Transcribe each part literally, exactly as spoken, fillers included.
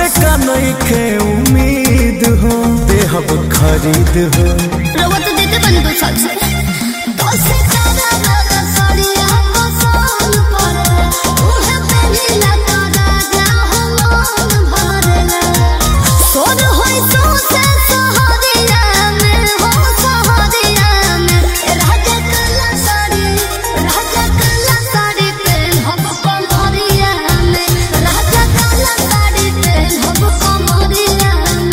हमसे का नइखे उम्मीद हो देहब खरीद हो रवा तो देते बन दो साल से दस तारा वाला साड़िया को सोन पर उहे पहनी ला तो राजा हम भरला सोन होई सो से सहारिया में हो सहारिया में राजा कला साड़ी राजा कला साड़ी पे हम कमरिया में राजा कला साड़ी पे हम कमरिया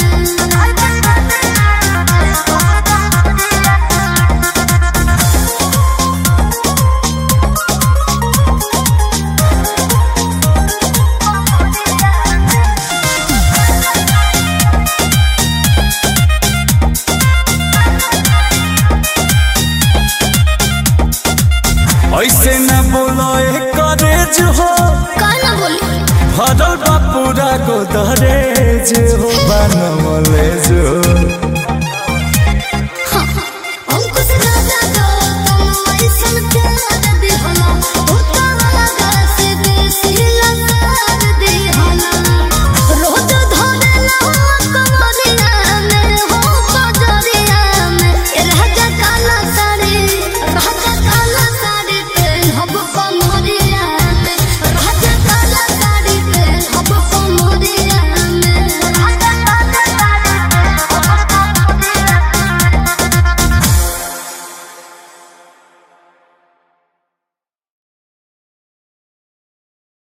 ऐसे न बोलो करेज हो काना बोली भरल बा पूरा गोदरेज हो बनमले जो